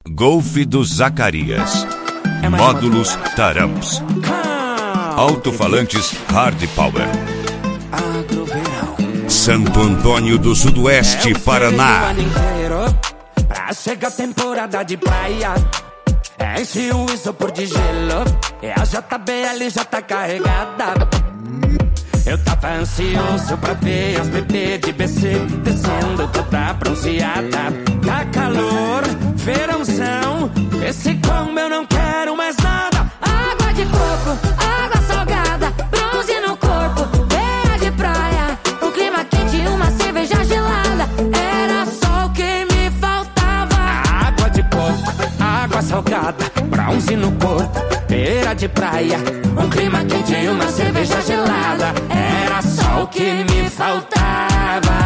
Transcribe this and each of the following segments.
Golf do Zacarias. Módulos Taramps. Alto-falantes Hard Power. Santo Antônio do Sudoeste, Paraná. Pra chegar a temporada de praia, enche o isopor de gelo e a JBL já tá carregada. Eu tava ansioso pra ver as bebês de BC descendo toda bronzeada. Tá calor, verãozão, esse combo eu não quero mais nada. Água de coco, água salgada, bronze no corpo, beira de praia, um clima quente e uma cerveja gelada. Era só o que me faltava. Água de coco, água salgada, bronze no corpo, beira de praia, um clima quente e uma cerveja gelada. Era só o que me faltava.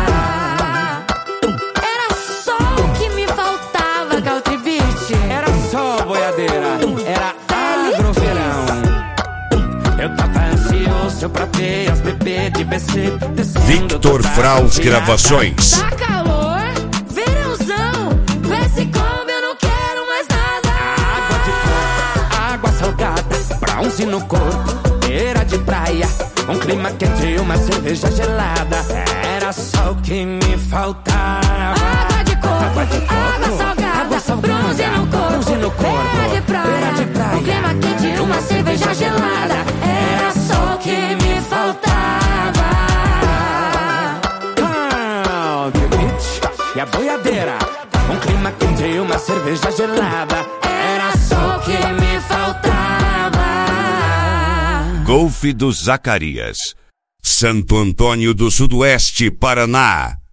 Era só o que me faltava, Caltribite. Era só boiadeira, era agroverão. Eu tava ansioso pra ver as bebês de BC descendo. Victor Fraus Gravações. Tá calor, verãozão, com esse combo eu não quero mais nada. Água de coco, água salgada, bronze no corpo, beira de praia, um clima quente e uma cerveja gelada. Era só o que me faltava. Água de coco, água salgada, bronze no corpo, beira de praia, um clima quente e uma cerveja gelada. Era só o que me faltava. E a boiadeira, um clima quente e uma cerveja gelada. Era só o que me faltava. Golf do Zacarias. Santo Antônio do Sudoeste, Paraná.